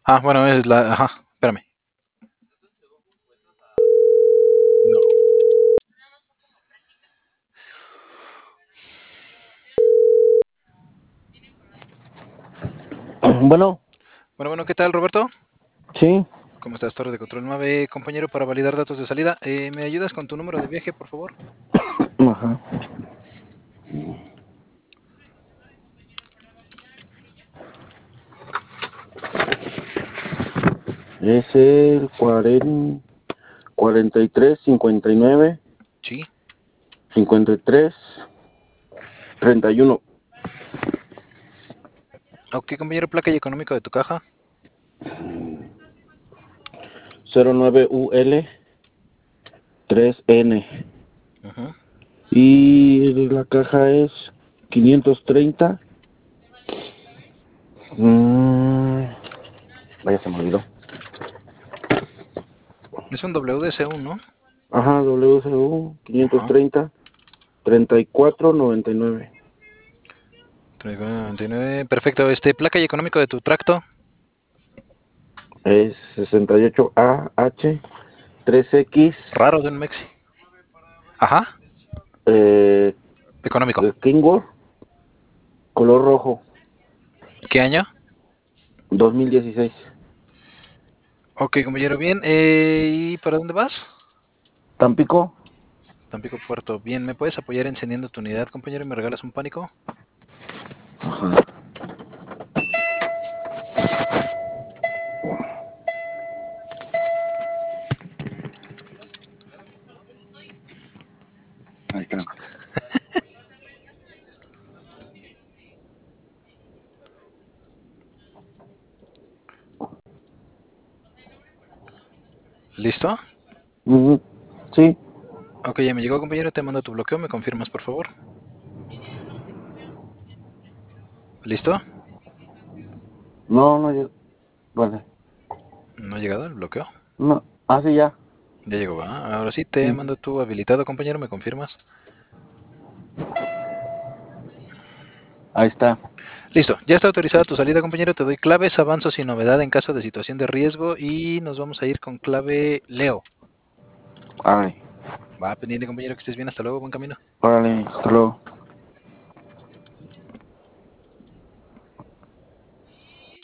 Ah, bueno, es la... Ajá, espérame. No. Bueno, Bueno, ¿qué tal, Roberto? sí, ¿Cómo estás? Torre de Control 9, compañero, para validar datos de salida. ¿Me ayudas con tu número de viaje, por favor? ajá. Es el 43 59 Sí. 53 31 Ok, compañero, placa y económico de tu caja. 09 UL 3N. Ujú. Y la caja es 530. Vaya, se me olvidó. Es un WDC1, ¿no? Ajá, WCU Ajá. 530 3499. 39. Perfecto. Placa y económico de tu tracto. Es 68AH 3X Raro de un Mexi. Ajá. eh, Económico. Kingworth, color rojo, ¿Qué año? 2016. Ok, compañero, bien. ¿Y para dónde vas? Tampico. Tampico Puerto. Bien, ¿me puedes apoyar encendiendo tu unidad, compañero, y me regalas un pánico? Ajá. Ahí está. ¿Listo? Sí. Ok, ya me llegó, compañero. Te mando tu bloqueo. ¿Me confirmas, por favor? ¿Listo? No, no, vale. ¿No ha llegado el bloqueo? No. Ah, sí, ya. Ya llegó, ¿va? Ahora sí, te Sí. mando tu habilitado, compañero. ¿Me confirmas? Ahí está. Listo, ya está autorizada tu salida, compañero. Te doy claves, avanzo sin novedad en caso de situación de riesgo y nos vamos a ir con clave Leo. Órale. Va pendiente, compañero, que estés bien. Hasta luego, buen camino. Órale. Hasta luego.